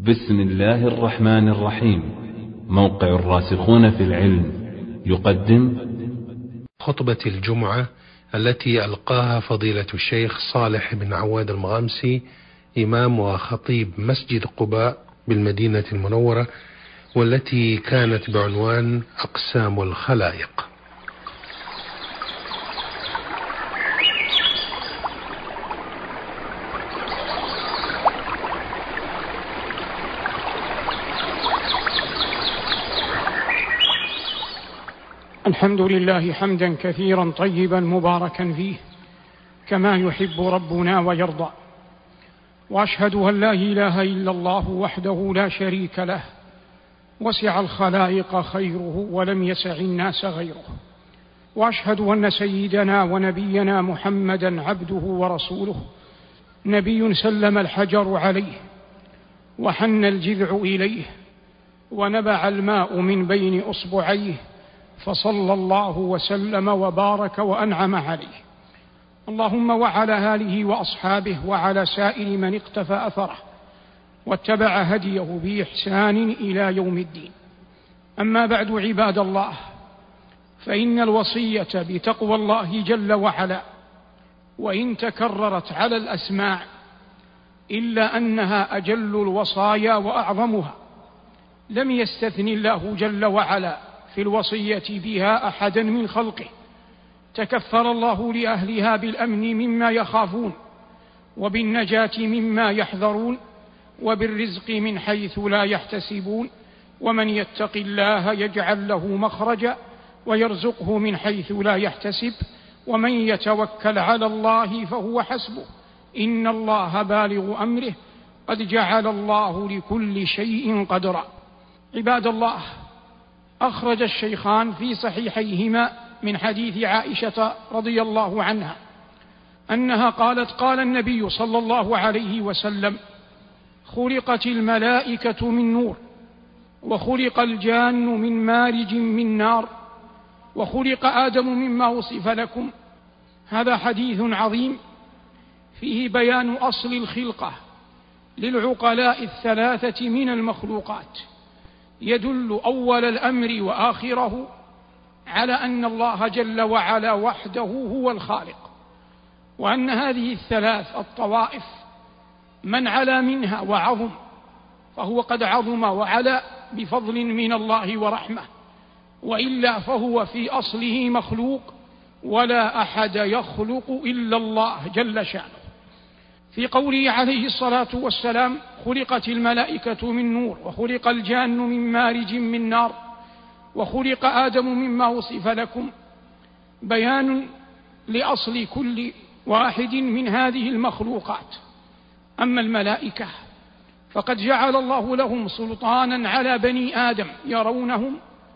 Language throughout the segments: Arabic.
بسم الله الرحمن الرحيم. موقع الراسخون في العلم يقدم خطبة الجمعة التي ألقاها فضيلة الشيخ صالح بن عواد المغامسي، إمام وخطيب مسجد قباء بالمدينة المنورة، والتي كانت بعنوان أقسام الخلائق. الحمد لله حمدا كثيرا طيبا مباركا فيه كما يحب ربنا ويرضى، وأشهد أن لا إله إلا الله وحده لا شريك له، وسع الخلائق خيره ولم يسع الناس غيره، وأشهد أن سيدنا ونبينا محمدا عبده ورسوله، نبي سلم الحجر عليه وحن الجذع إليه ونبع الماء من بين أصبعيه، فصلى الله وسلم وبارك وأنعم عليه. اللهم وعلى آله وأصحابه وعلى سائر من اقتفى أثره واتبع هديه بإحسان إلى يوم الدين. أما بعد، عباد الله، فإن الوصية بتقوى الله جل وعلا وإن تكررت على الأسماع إلا أنها أجل الوصايا وأعظمها. لم يستثن الله جل وعلا في الوصية بها أحدا من خلقه، تكفل الله لأهلها بالأمن مما يخافون، وبالنجاة مما يحذرون، وبالرزق من حيث لا يحتسبون، ومن يتق الله يجعل له مخرجا ويرزقه من حيث لا يحتسب، ومن يتوكل على الله فهو حسبه، إن الله بالغ أمره، قد جعل الله لكل شيء قدرا. عباد الله، أخرج الشيخان في صحيحيهما من حديث عائشة رضي الله عنها أنها قالت: قال النبي صلى الله عليه وسلم: خلقت الملائكة من نور، وخلق الجان من مارج من نار، وخلق آدم مما وصف لكم. هذا حديث عظيم فيه بيان أصل الخلقة للعقلاء الثلاثة من المخلوقات، يدل أول الأمر وآخره على أن الله جل وعلا وحده هو الخالق، وأن هذه الثلاث الطوائف من علا منها وعظم فهو قد عظم وعلا بفضل من الله ورحمة، وإلا فهو في أصله مخلوق، ولا أحد يخلق إلا الله جل شأنه. في قوله عليه الصلاة والسلام: خلقت الملائكة من نور، وخلق الجان من مارج من نار، وخلق آدم مما وصف لكم، بيان لأصل كل واحد من هذه المخلوقات. أما الملائكة فقد جعل الله لهم سلطانا على بني آدم يرونهم،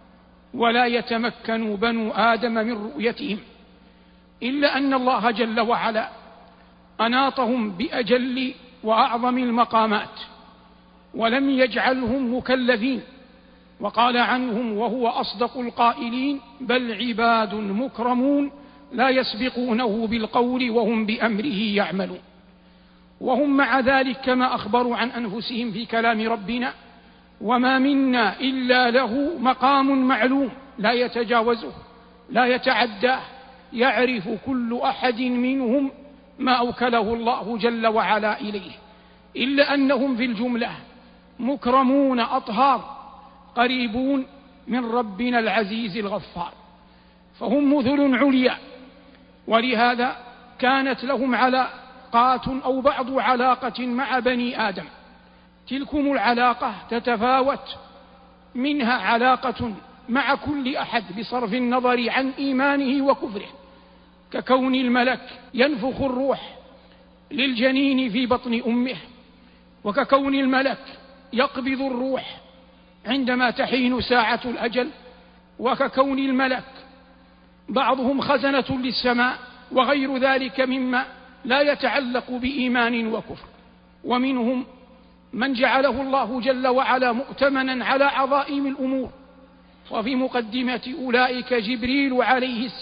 ولا يتمكن بنو آدم من رؤيتهم، إلا أن الله جل وعلا أناطهم بأجل وأعظم المقامات، ولم يجعلهم مكلفين، وقال عنهم وهو أصدق القائلين: بل عباد مكرمون لا يسبقونه بالقول وهم بأمره يعملون. وهم مع ذلك كما أخبروا عن أنفسهم في كلام ربنا: وما منا إلا له مقام معلوم لا يتجاوزه لا يتعداه، يعرف كل أحد منهم ما أوكله الله جل وعلا إليه، إلا أنهم في الجملة مكرمون أطهار قريبون من ربنا العزيز الغفار، فهم مثل عليا، ولهذا كانت لهم علاقات أو بعض علاقة مع بني آدم. تلكم العلاقة تتفاوت، منها علاقة مع كل أحد بصرف النظر عن إيمانه وكفره، ككون الملك ينفخ الروح للجنين في بطن أمه، وككون الملك يقبض الروح عندما تحين ساعة الأجل، وككون الملك بعضهم خزنة للسماء، وغير ذلك مما لا يتعلق بإيمان وكفر. ومنهم من جعله الله جل وعلا مؤتمنا على عظائم الأمور، وفي مقدمة أولئك جبريل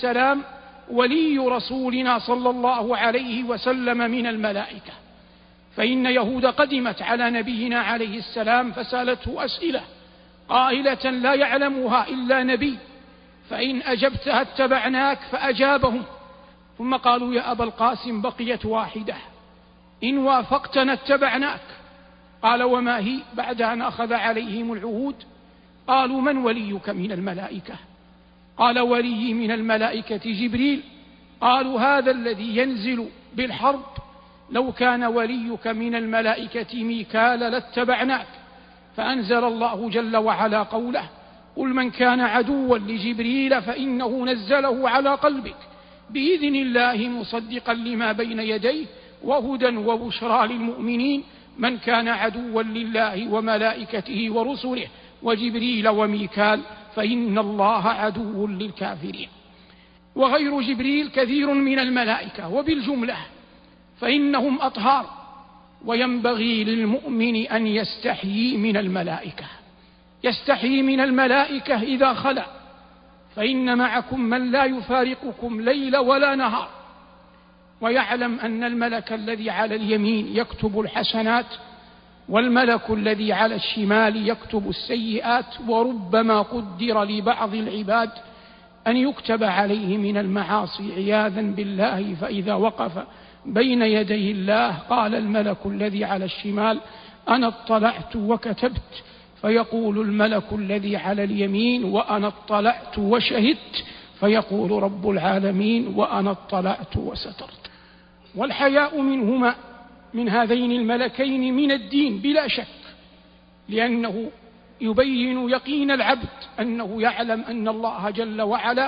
عليه، ولي رسولنا صلى الله عليه وسلم من الملائكة، فإن يهود قدمت على نبينا عليه السلام فسالته أسئلة قائلة لا يعلمها إلا نبي، فإن أجبتها اتبعناك، فأجابهم. ثم قالوا يا أبا القاسم بقيت واحدة، إن وافقتنا اتبعناك. قال وما هي؟ بعد أن أخذ عليهم العهود قالوا من وليك من الملائكة؟ قال ولي من الملائكة جبريل. قالوا هذا الذي ينزل بالحرب، لو كان وليك من الملائكة ميكال لاتبعناك. فأنزل الله جل وعلا قوله قل من كان عدوا لجبريل فإنه نزله على قلبك بإذن الله مصدقا لما بين يديه وهدى وبشرى للمؤمنين من كان عدوا لله وملائكته ورسله وجبريل وميكال فإن الله عدو للكافرين. وغير جبريل كثير من الملائكة وبالجملة فإنهم أطهار، وينبغي للمؤمن أن يستحيي من الملائكة، يستحيي من الملائكة إذا خلا، فإن معكم من لا يفارقكم ليل ولا نهار، ويعلم أن الملك الذي على اليمين يكتب الحسنات والملك الذي على الشمال يكتب السيئات، وربما قدر لبعض العباد أن يكتب عليه من المعاصي عياذا بالله، فإذا وقف بين يدي الله قال الملك الذي على الشمال أنا اطلعت وكتبت، فيقول الملك الذي على اليمين وأنا اطلعت وشهدت، فيقول رب العالمين وأنا اطلعت وسترت. والحياء منهما من هذين الملكين من الدين بلا شك، لأنه يبين يقين العبد أنه يعلم أن الله جل وعلا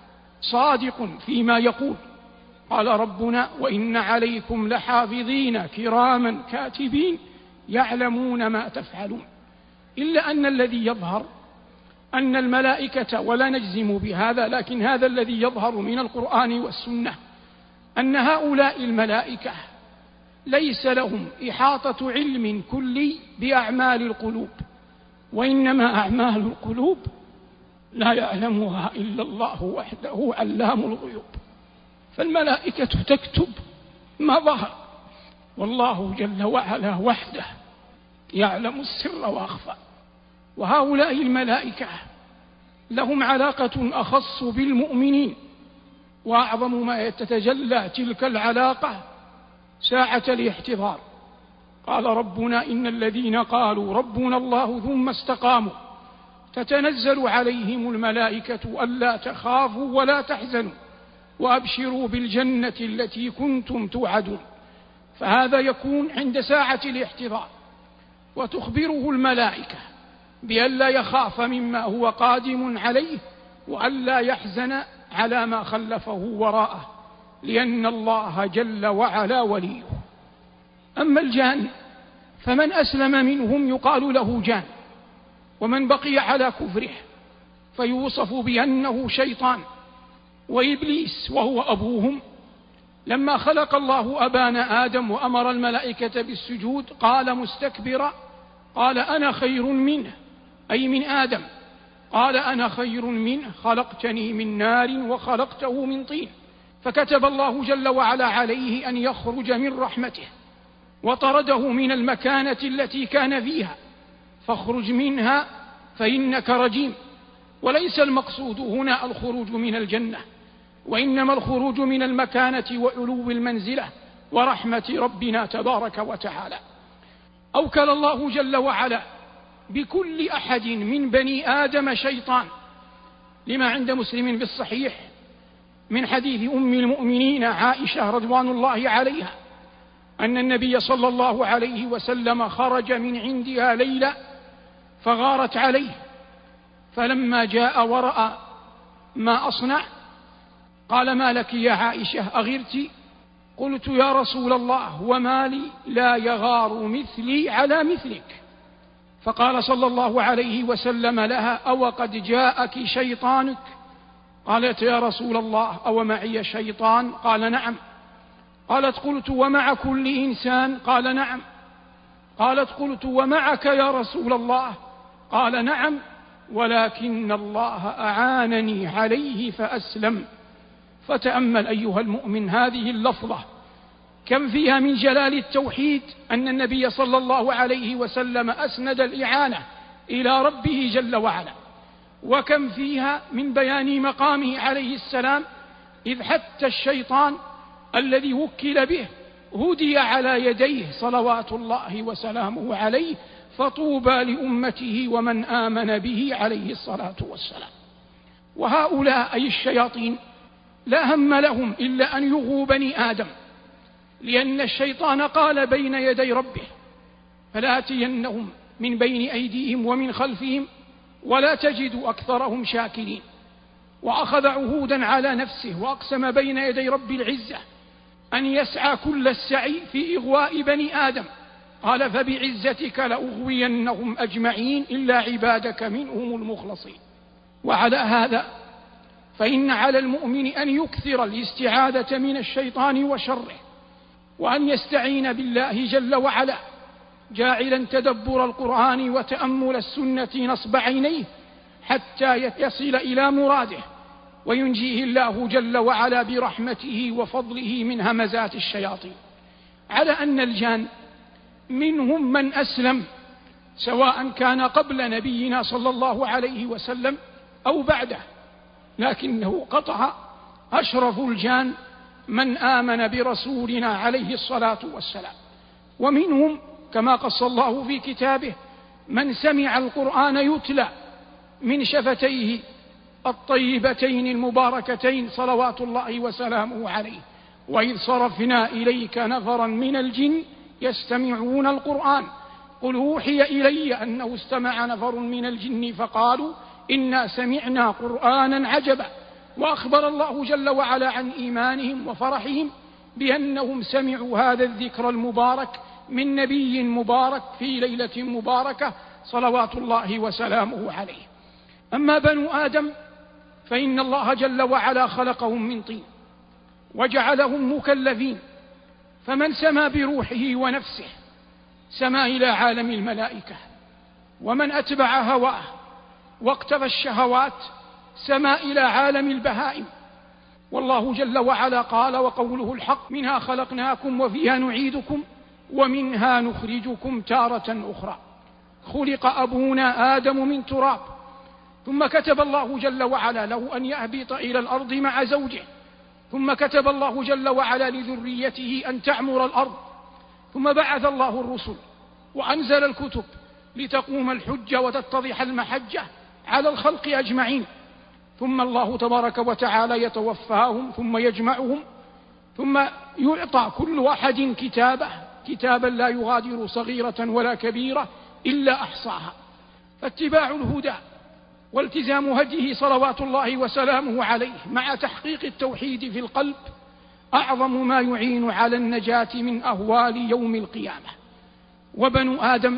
صادق فيما يقول. قال ربنا وإن عليكم لحافظين كراما كاتبين يعلمون ما تفعلون. إلا أن الذي يظهر أن الملائكة، ولا نجزم بهذا، لكن هذا الذي يظهر من القرآن والسنة أن هؤلاء الملائكة ليس لهم إحاطة علم كلي بأعمال القلوب، وإنما أعمال القلوب لا يعلمها إلا الله وحده علام الغيوب. فالملائكة تكتب ما ظهر، والله جل وعلا وحده يعلم السر وأخفى. وهؤلاء الملائكة لهم علاقة أخص بالمؤمنين، وأعظم ما تتجلى تلك العلاقة ساعة الاحتضار. قال ربنا إن الذين قالوا ربنا الله ثم استقاموا تتنزل عليهم الملائكة ألا تخافوا ولا تحزنوا وأبشروا بالجنة التي كنتم توعدون. فهذا يكون عند ساعة الاحتضار، وتخبره الملائكة بألا يخاف مما هو قادم عليه وألا يحزن على ما خلفه وراءه، لأن الله جل وعلا وليه. أما الجان فمن أسلم منهم يقال له جان، ومن بقي على كفره فيوصف بأنه شيطان. وإبليس وهو أبوهم لما خلق الله أبانا آدم وأمر الملائكة بالسجود قال مستكبرا قال أنا خير منه، أي من آدم، قال أنا خير منه خلقتني من نار وخلقته من طين. فكتب الله جل وعلا عليه أن يخرج من رحمته وطرده من المكانة التي كان فيها، فاخرج منها فإنك رجيم. وليس المقصود هنا الخروج من الجنة، وإنما الخروج من المكانة وعلو المنزلة ورحمة ربنا تبارك وتعالى. أوكل الله جل وعلا بكل أحد من بني آدم شيطان، لما عند مسلم بالصحيح من حديث أم المؤمنين عائشة رضوان الله عليها أن النبي صلى الله عليه وسلم خرج من عندها ليلة فغارت عليه، فلما جاء ورأى ما أصنع قال ما لك يا عائشة أغرت؟ قلت يا رسول الله وما لي لا يغار مثلي على مثلك. فقال صلى الله عليه وسلم لها أو قد جاءك شيطانك؟ قالت يا رسول الله أو معي شيطان؟ قال نعم. قالت قلت ومع كل إنسان؟ قال نعم. قالت قلت ومعك يا رسول الله؟ قال نعم، ولكن الله أعانني عليه فأسلم. فتأمل أيها المؤمن هذه اللفظة كم فيها من جلال التوحيد أن النبي صلى الله عليه وسلم أسند الإعانة إلى ربه جل وعلا، وكم فيها من بيان مقامه عليه السلام، إذ حتى الشيطان الذي وكل به هدي على يديه صلوات الله وسلامه عليه، فطوبى لأمته ومن آمن به عليه الصلاة والسلام. وهؤلاء أي الشياطين لا هم لهم إلا أن يغووا بني آدم، لأن الشيطان قال بين يدي ربه: فلآتينهم من بين أيديهم ومن خلفهم ولا تجد أكثرهم شاكرين. وأخذ عهودا على نفسه وأقسم بين يدي رب العزة أن يسعى كل السعي في إغواء بني آدم، قال: فبعزتك لأغوينهم أجمعين إلا عبادك منهم المخلصين. وعلى هذا فإن على المؤمن أن يكثر الاستعاذة من الشيطان وشره، وأن يستعين بالله جل وعلا، جاعلا تدبر القرآن وتأمل السنة نصب عينيه حتى يصل إلى مراده، وينجيه الله جل وعلا برحمته وفضله من همزات الشياطين. على أن الجان منهم من أسلم، سواء كان قبل نبينا صلى الله عليه وسلم أو بعده، لكنه قطع أشرف الجان من آمن برسولنا عليه الصلاة والسلام. ومنهم كما قص الله في كتابه من سمع القرآن يتلى من شفتيه الطيبتين المباركتين صلوات الله وسلامه عليه: وإذ صرفنا إليك نفرا من الجن يستمعون القرآن قل أوحي إلي أنه استمع نفر من الجن فقالوا إنا سمعنا قرآنا عجبا. وأخبر الله جل وعلا عن إيمانهم وفرحهم بأنهم سمعوا هذا الذكر المبارك من نبي مبارك في ليلة مباركة صلوات الله وسلامه عليه. أما بنو آدم فإن الله جل وعلا خلقهم من طين وجعلهم مكلفين، فمن سما بروحه ونفسه سما إلى عالم الملائكة، ومن أتبع هواه واقتفى الشهوات سما إلى عالم البهائم. والله جل وعلا قال: وقوله الحق: منها خلقناكم وفيها نعيدكم ومنها نخرجكم تارة أخرى. خلق أبونا آدم من تراب، ثم كتب الله جل وعلا له أن يهبط إلى الأرض مع زوجه، ثم كتب الله جل وعلا لذريته أن تعمر الأرض، ثم بعث الله الرسل وأنزل الكتب لتقوم الحجة وتتضح المحجة على الخلق أجمعين. ثم الله تبارك وتعالى يتوفاهم ثم يجمعهم، ثم يعطى كل أحد كتابا لا يغادر صغيرة ولا كبيرة إلا أحصاها. فاتباع الهدى والتزام هديه صلوات الله وسلامه عليه مع تحقيق التوحيد في القلب أعظم ما يعين على النجاة من أهوال يوم القيامة. وبنو آدم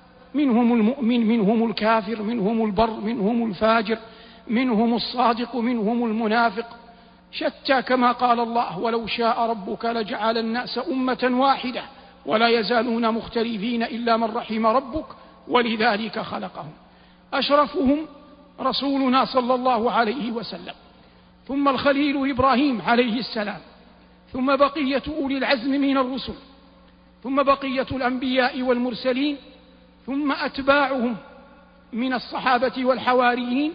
منهم المؤمن منهم الكافر، منهم البر منهم الفاجر، منهم الصادق منهم المنافق، شتى كما قال الله: ولو شاء ربك لجعل الناس أمة واحدة ولا يزالون مختلفين إلا من رحم ربك ولذلك خلقهم. أشرفهم رسولنا صلى الله عليه وسلم، ثم الخليل إبراهيم عليه السلام، ثم بقية أولي العزم من الرسل، ثم بقية الأنبياء والمرسلين، ثم أتباعهم من الصحابة والحواريين،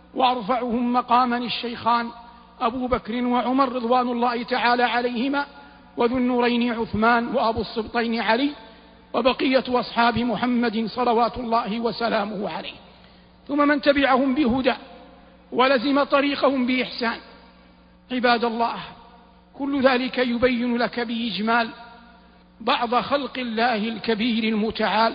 وأرفعهم مقاما الشيخان أبو بكر وعمر رضوان الله تعالى عليهما، وذو النورين عثمان، وأبو السبطين علي، وبقية أصحاب محمد صلوات الله وسلامه عليه، ثم من تبعهم بهدى ولزم طريقهم بإحسان. عباد الله، كل ذلك يبين لك بإجمال بعض خلق الله الكبير المتعال.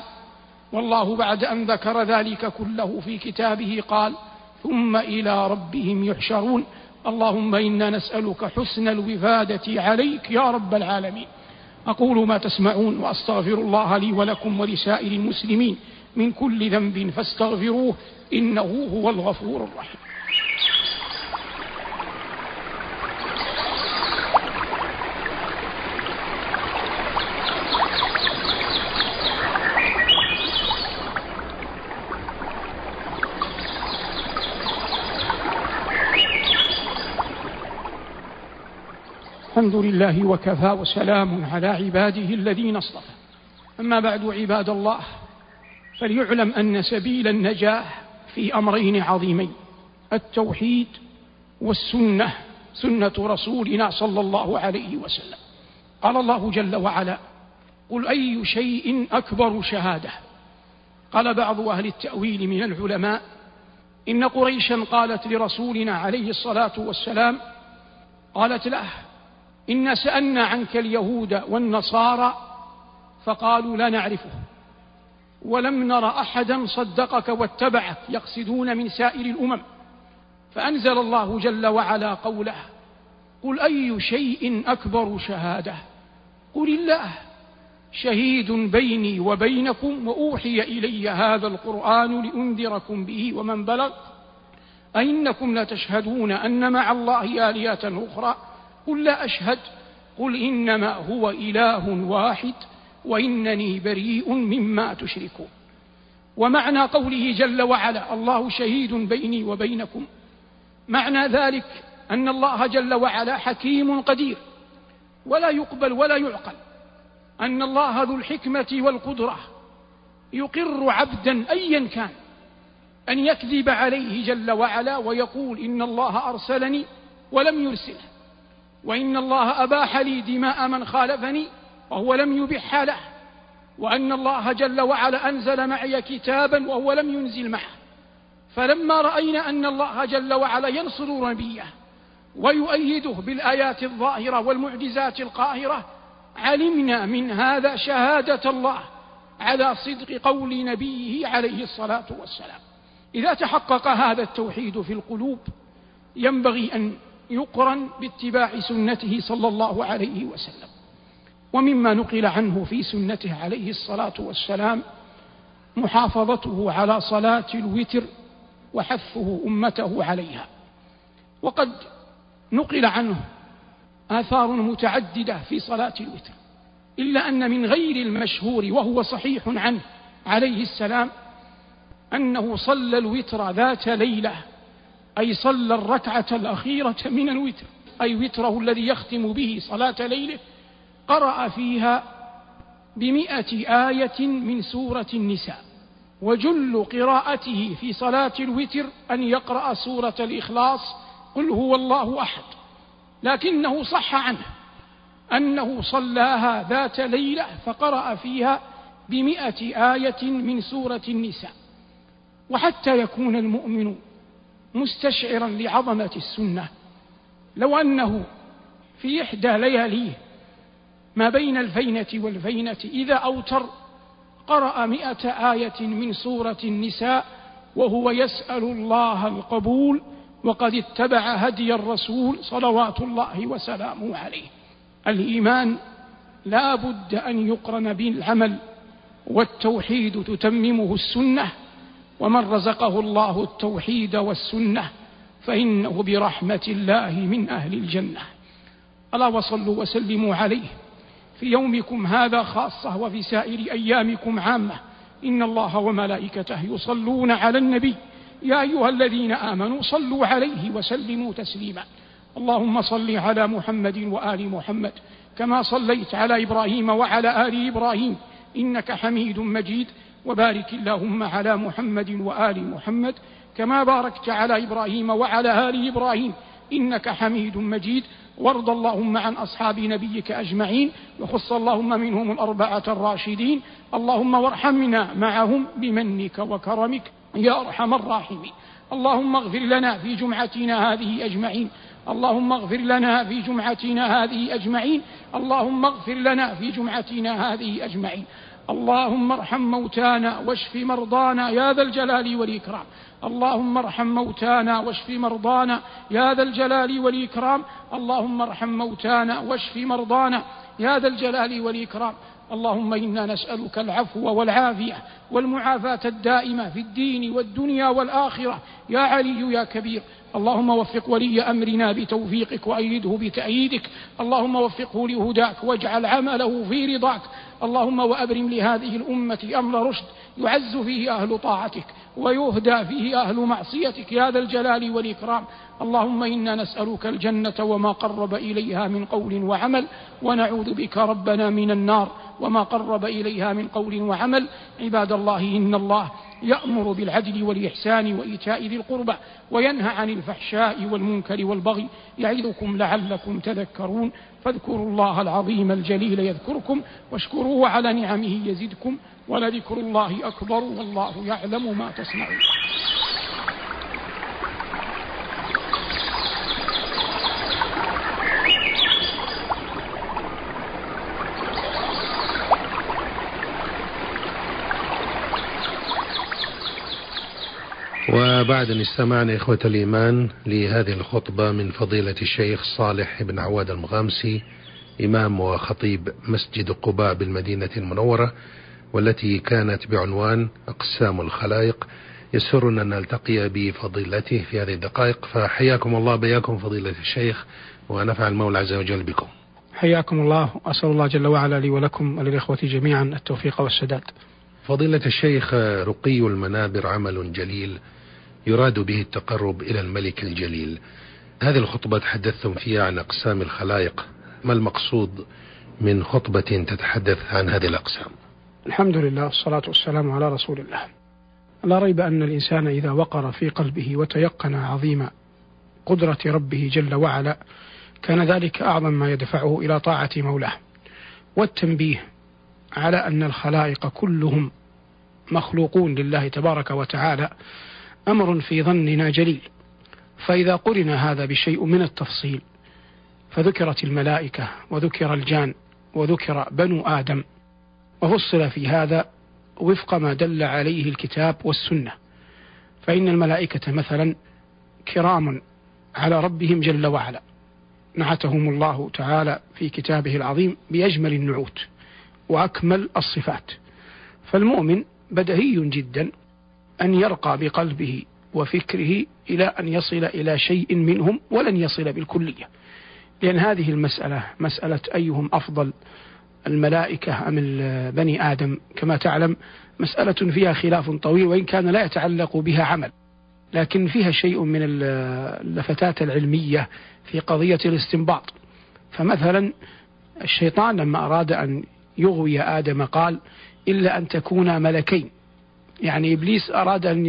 والله بعد أن ذكر ذلك كله في كتابه قال: ثم إلى ربهم يحشرون. اللهم إنا نسألك حسن الوفادة عليك يا رب العالمين. أقول ما تسمعون وأستغفر الله لي ولكم ولسائر المسلمين من كل ذنب فاستغفروه إنه هو الغفور الرحيم. الحمد لله وكفى وسلام على عباده الذين اصطفى. أما بعد عباد الله، فليعلم أن سبيل النجاة في أمرين عظيمين: التوحيد والسنة، سنة رسولنا صلى الله عليه وسلم. قال الله جل وعلا: قل أي شيء أكبر شهادة. قال بعض أهل التأويل من العلماء: إن قريشا قالت لرسولنا عليه الصلاة والسلام، قالت له: إن سألنا عنك اليهود والنصارى فقالوا لا نعرفه، ولم نر أحدا صدقك واتبعك، يقصدون من سائر الأمم. فأنزل الله جل وعلا قوله: قل أي شيء أكبر شهادة. قل الله شهيد بيني وبينكم وأوحي إلي هذا القرآن لأنذركم به ومن بلغ أئنكم لتشهدون أن مع الله آلهة أخرى قل لا أشهد. قل إنما هو إله واحد وإنني بريء مما تشركون. ومعنى قوله جل وعلا: الله شهيد بيني وبينكم، معنى ذلك أن الله جل وعلا حكيم قدير ولا يقبل ولا يعقل، أن الله ذو الحكمة والقدرة يقر عبدا أيا كان أن يكذب عليه جل وعلا ويقول إن الله أرسلني ولم يرسله، وإن الله أباح لي دماء من خالفني وهو لم يبح له، وأن الله جل وعلا أنزل معي كتابا وهو لم ينزل معه. فلما رأينا أن الله جل وعلا ينصر نبيه ويؤيده بالآيات الظاهرة والمعجزات القاهرة، علمنا من هذا شهادة الله على صدق قول نبيه عليه الصلاة والسلام. إذا تحقق هذا التوحيد في القلوب ينبغي أن يقرن باتباع سنته صلى الله عليه وسلم. ومما نقل عنه في سنته عليه الصلاة والسلام محافظته على صلاة الوتر وحثه أمته عليها. وقد نقل عنه آثار متعددة في صلاة الوتر، إلا أن من غير المشهور وهو صحيح عنه عليه السلام أنه صلى الوتر ذات ليلة، أي صلى الركعة الأخيرة من الوتر، أي وتره الذي يختم به صلاة ليله، قرأ فيها ب100 آية من سورة النساء. وجل قراءته في صلاة الوتر أن يقرأ سورة الإخلاص قل هو الله أحد، لكنه صح عنه أنه صلاها ذات ليلة فقرأ فيها ب100 آية من سورة النساء. وحتى يكون المؤمن مستشعرا لعظمة السنة، لو أنه في إحدى لياليه ما بين الفينة والفينة إذا أوتر قرأ 100 آية من سورة النساء وهو يسأل الله القبول، وقد اتبع هدي الرسول صلوات الله وسلامه عليه. الإيمان لا بد أن يقرن بالعمل، والتوحيد تتممه السنة، ومن رزقه الله التوحيد والسنة فإنه برحمة الله من أهل الجنة. ألا وصلوا وسلموا عليه في يومكم هذا خاصة وفي سائر أيامكم عامة. إن الله وملائكته يصلون على النبي يا أيها الذين آمنوا صلوا عليه وسلموا تسليما. اللهم صل على محمد وآل محمد كما صليت على إبراهيم وعلى آل إبراهيم إنك حميد مجيد، وبارك اللهم على محمد وآل محمد كما باركت على إبراهيم وعلى آل إبراهيم إنك حميد مجيد. وارض اللهم عن أصحاب نبيك أجمعين، وخص اللهم منهم 4 الراشدين، اللهم وارحمنا معهم بمنك وكرمك يا أرحم الراحمين. اللهم اغفر لنا في جمعتنا هذه أجمعين، اللهم اغفر لنا في جمعتنا هذه أجمعين، اللهم اغفر لنا في جمعتنا هذه أجمعين. اللهم ارحم موتانا واشف مرضانا يا ذا الجلال والإكرام، اللهم ارحم موتانا واشف مرضانا يا ذا الجلال والإكرام، اللهم ارحم موتانا واشف مرضانا يا ذا الجلال والإكرام. اللهم إنا نسألك العفو والعافية والمعافاة الدائمة في الدين والدنيا والآخرة يا علي يا كبير. اللهم وفق ولي أمرنا بتوفيقك وأيده بتأييدك، اللهم وفقه لهداك واجعل عمله في رضاك، اللهم وأبرم لهذه الأمة أمر رشد يعز فيه أهل طاعتك ويهدى فيه أهل معصيتك يا ذا الجلال والإكرام. اللهم إنا نسألك الجنة وما قرب إليها من قول وعمل، ونعوذ بك ربنا من النار وما قرب إليها من قول وعمل. عباد الله، إن الله يأمر بالعدل والإحسان وإيتاء ذي القربى وينهى عن الفحشاء والمنكر والبغي يعظكم لعلكم تذكرون. فاذكروا الله العظيم الجليل يذكركم واشكروه على نعمه يزدكم ولذكر الله أكبر والله يعلم ما تصنعون. وبعد أن استمعنا إخوة الإيمان لهذه الخطبة من فضيلة الشيخ صالح بن عواد المغامسي، إمام وخطيب مسجد قباء بالمدينة المنورة، والتي كانت بعنوان أقسام الخلائق، يسرنا أن نلتقي بفضيلته في هذه الدقائق. فحياكم الله بياكم فضيلة الشيخ، ونفع المولى عز وجل بكم. حياكم الله، وأسأل الله جل وعلا لي ولكم وللإخوة جميعا التوفيق والسداد. فضيلة الشيخ، رقي المنابر عمل جليل يراد به التقرب إلى الملك الجليل. هذه الخطبة تحدثتم فيها عن أقسام الخلائق، ما المقصود من خطبة تتحدث عن هذه الأقسام؟ الحمد لله والصلاة والسلام على رسول الله. لا ريب أن الإنسان إذا وقر في قلبه وتيقن عظيم قدرة ربه جل وعلا كان ذلك أعظم ما يدفعه إلى طاعة مولاه. والتنبيه على أن الخلائق كلهم مخلوقون لله تبارك وتعالى أمر في ظننا جليل. فإذا قرن هذا بشيء من التفصيل فذكرت الملائكة وذكر الجان وذكر بنو آدم، وفصل في هذا وفق ما دل عليه الكتاب والسنة. فإن الملائكة مثلا كرام على ربهم جل وعلا، نعتهم الله تعالى في كتابه العظيم بأجمل النعوت وأكمل الصفات. فالمؤمن بديهي جدا أن يرقى بقلبه وفكره إلى أن يصل إلى شيء منهم ولن يصل بالكلية، لأن هذه المسألة مسألة أيهم أفضل الملائكة أم بني آدم كما تعلم مسألة فيها خلاف طويل، وإن كان لا يتعلق بها عمل، لكن فيها شيء من اللفتات العلمية في قضية الاستنباط. فمثلا الشيطان لما أراد أن يغوي آدم قال إلا أن تكونا ملكين، يعني إبليس أراد أن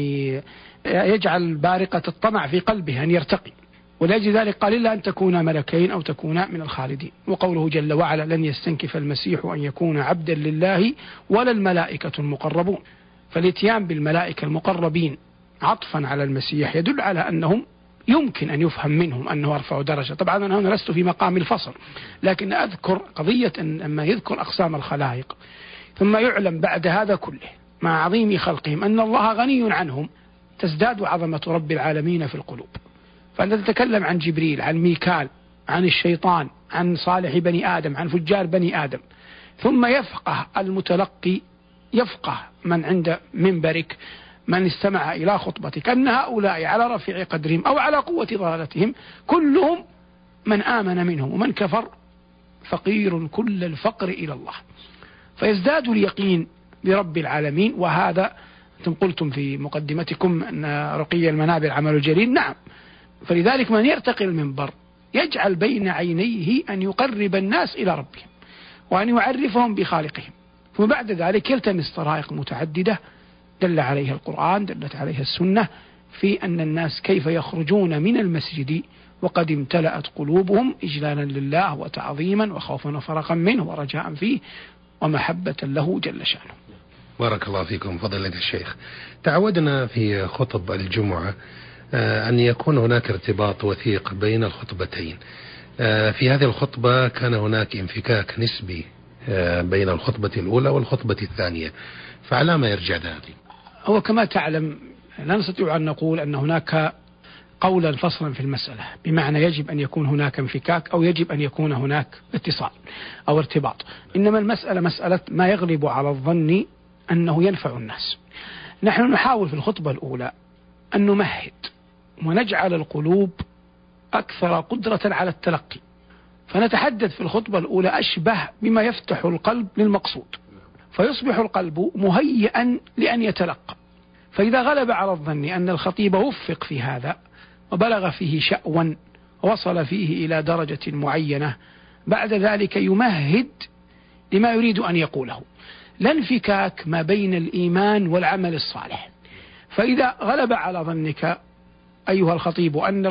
يجعل بارقة الطمع في قلبه أن يرتقي، ولأجل ذلك قال إلا أن تكونا ملكين أو تكونا من الخالدين. وقوله جل وعلا لن يستنكف المسيح أن يكون عبدا لله ولا الملائكة المقربون. فالاتيان بالملائكة المقربين عطفا على المسيح يدل على أنهم يمكن أن يفهم منهم أنه أرفع درجة. طبعا أنا هنا لست في مقام الفصل، لكن أذكر قضية أما يذكر أقسام الخلائق ثم يعلم بعد هذا كله مع عظيم خلقهم أن الله غني عنهم، تزداد عظمة رب العالمين في القلوب. فأنت تتكلم عن جبريل، عن ميكال، عن الشيطان، عن صالح بني آدم، عن فجار بني آدم، ثم يفقه المتلقي، يفقه من عند منبرك، من استمع إلى خطبتك، أن هؤلاء على رفيع قدرهم أو على قوة ضلالتهم كلهم من آمن منهم، ومن كفر فقير كل الفقر إلى الله. فيزداد اليقين برب العالمين. وهذا أنتم قلتم في مقدمتكم أن رقي المنابر عمل جليل، نعم. فلذلك من يرتقي المنبر يجعل بين عينيه أن يقرب الناس إلى ربهم وأن يعرفهم بخالقهم، وبعد ذلك يلتمس طرائق متعددة دل عليها القرآن، دلت عليها السنة، في أن الناس كيف يخرجون من المسجد وقد امتلأت قلوبهم إجلالا لله وتعظيما وخوفا وفرقا منه ورجاء فيه ومحبة له جل شأنه. بارك الله فيكم فضيلة الشيخ. تعودنا في خطب الجمعة أن يكون هناك ارتباط وثيق بين الخطبتين. في هذه الخطبة كان هناك انفكاك نسبي بين الخطبة الأولى والخطبة الثانية، فعلى ما يرجع ذلك؟ هو كما تعلم لا نستطيع أن نقول أن هناك قولا فصلا في المسألة، بمعنى يجب أن يكون هناك انفكاك أو يجب أن يكون هناك اتصال أو ارتباط. إنما المسألة مسألة ما يغلب على الظن أنه ينفع الناس. نحن نحاول في الخطبة الأولى أن نمهد ونجعل القلوب أكثر قدرة على التلقي، فنتحدث في الخطبة الأولى أشبه بما يفتح القلب للمقصود، فيصبح القلب مهيئا لأن يتلقى. فإذا غلب على الظن أن الخطيب وفق في هذا وبلغ فيه شأوا ووصل فيه إلى درجة معينة، بعد ذلك يمهد لما يريد أن يقوله، لا انفكاك ما بين الإيمان والعمل الصالح. فإذا غلب على ظنك أيها الخطيب أن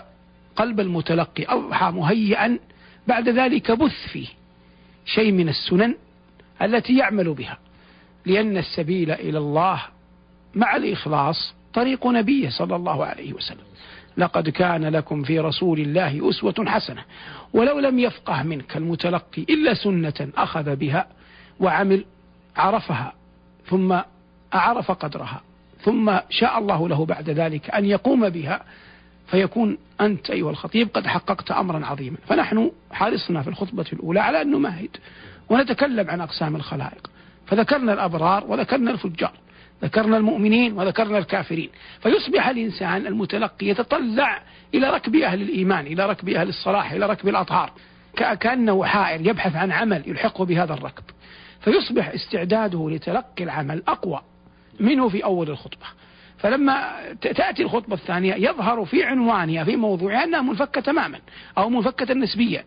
قلب المتلقي أضحى مهيئا، بعد ذلك بث فيه شيء من السنن التي يعمل بها، لأن السبيل إلى الله مع الإخلاص طريق نبيه صلى الله عليه وسلم. لقد كان لكم في رسول الله أسوة حسنة. ولو لم يفقه منك المتلقي إلا سنة أخذ بها وعمل، عرفها ثم أعرف قدرها، ثم شاء الله له بعد ذلك أن يقوم بها، فيكون أنت أيها الخطيب قد حققت أمرا عظيما. فنحن حرصنا في الخطبة الأولى على أن نمهد ونتكلم عن أقسام الخلائق، فذكرنا الأبرار وذكرنا الفجار، ذكرنا المؤمنين وذكرنا الكافرين، فيصبح الإنسان المتلقي يتطلع إلى ركب أهل الإيمان، إلى ركب أهل الصلاح، إلى ركب الأطهار، كأنه حائر يبحث عن عمل يلحقه بهذا الركب، فيصبح استعداده لتلقي العمل أقوى منه في أول الخطبة. فلما تأتي الخطبة الثانية يظهر في عنوانها في موضوعها أنها منفكة تماما أو منفكة نسبيا،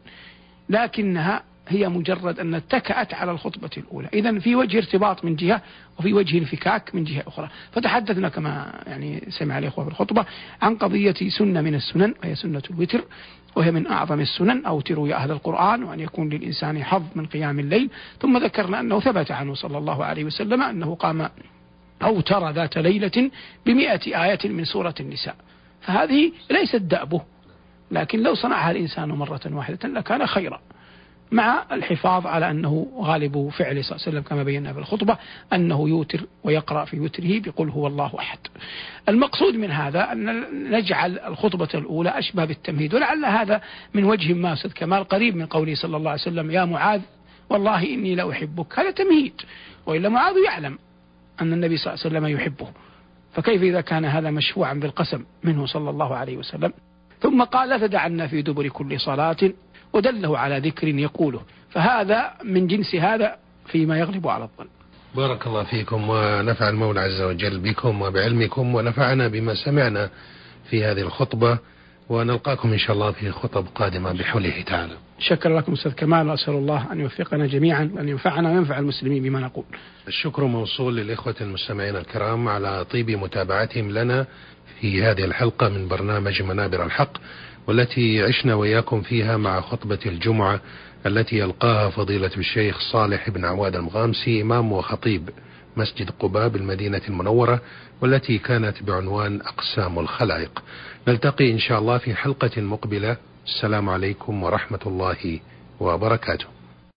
لكنها هي مجرد أن اتكأت على الخطبة الأولى. إذن في وجه ارتباط من جهة وفي وجه انفكاك من جهة أخرى. فتحدثنا كما سمع الإخوة في الخطبة عن قضية سنة من السنن، وهي سنة الوتر، وهي من أعظم السنن. أوتروا يا أهل القرآن، وأن يكون للإنسان حظ من قيام الليل. ثم ذكرنا أنه ثبت عنه صلى الله عليه وسلم أنه قام أوتر ذات ليلة ب100 آية من سورة النساء. فهذه ليست دأبه، لكن لو صنعها الإنسان مرة واحدة لكان خيرا، مع الحفاظ على أنه غالب فعله صلى الله عليه وسلم كما بينا في الخطبة أنه يوتر ويقرأ في وتره بقل هو الله أحد. المقصود من هذا أن نجعل الخطبة الأولى أشبه بالتمهيد، ولعل هذا من وجه ما أستاذ كمال قريب من قوله صلى الله عليه وسلم يا معاذ والله إني لأحبك، هذا تمهيد، وإلا معاذ يعلم أن النبي صلى الله عليه وسلم يحبه، فكيف إذا كان هذا مشفوعا بالقسم منه صلى الله عليه وسلم. ثم قال لا تدعنا في دبر كل صلاة، ودله على ذكر يقوله، فهذا من جنس هذا فيما يغلب على الظن. بارك الله فيكم، ونفع المولى عز وجل بكم وبعلمكم، ونفعنا بما سمعنا في هذه الخطبة، ونلقاكم إن شاء الله في خطب قادمة بحوله تعالى. شكرا لكم أستاذ كمال، وأسأل الله أن يوفقنا جميعا وأن ينفعنا وينفع المسلمين بما نقول. الشكر موصول للإخوة المستمعين الكرام على طيب متابعتهم لنا في هذه الحلقة من برنامج منابر الحق، والتي عشنا وإياكم فيها مع خطبة الجمعة التي يلقاها فضيلة الشيخ صالح بن عواد المغامسي، إمام وخطيب مسجد قباء بالمدينة المنورة، والتي كانت بعنوان أقسام الخلائق. نلتقي إن شاء الله في حلقة مقبلة. السلام عليكم ورحمة الله وبركاته.